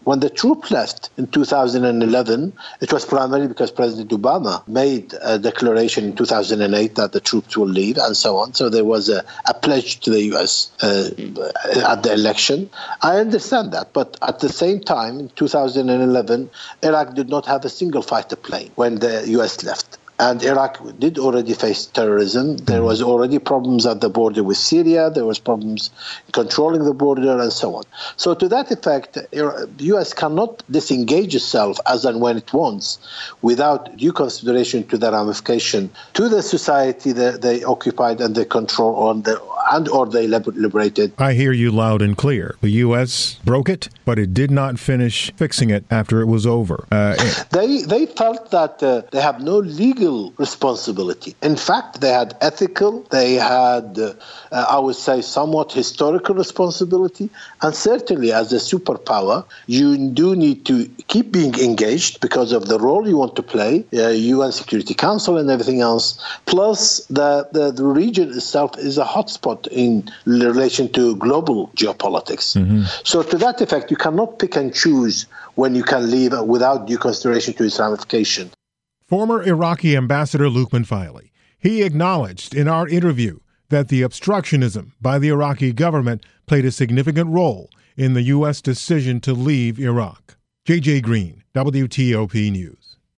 When the troop left in 2011, it was primarily because President Obama made a declaration in 2008 that the troops will leave and so on. So there was a pledge to the U.S. At the election. I understand that. But at the same time, in 2011, Iraq did not have a single fighter plane when the U.S. left. And Iraq did already face terrorism. There was already problems at the border with Syria. There was problems controlling the border and so on. So to that effect, the U.S. cannot disengage itself as and when it wants without due consideration to the ramification to the society that they occupied and they control or they liberated. I hear you loud and clear. The U.S. broke it, but it did not finish fixing it after it was over. They felt that they have no legal responsibility. In fact, they had ethical, they had, I would say, somewhat historical responsibility. And certainly as a superpower, you do need to keep being engaged because of the role you want to play, UN Security Council and everything else. Plus, the region itself is a hotspot in relation to global geopolitics. Mm-hmm. So to that effect, you cannot pick and choose when you can leave without due consideration to its ramification. Former Iraqi Ambassador Lukman Filey. He acknowledged in our interview that the obstructionism by the Iraqi government played a significant role in the U.S. decision to leave Iraq. J.J. Green, WTOP News.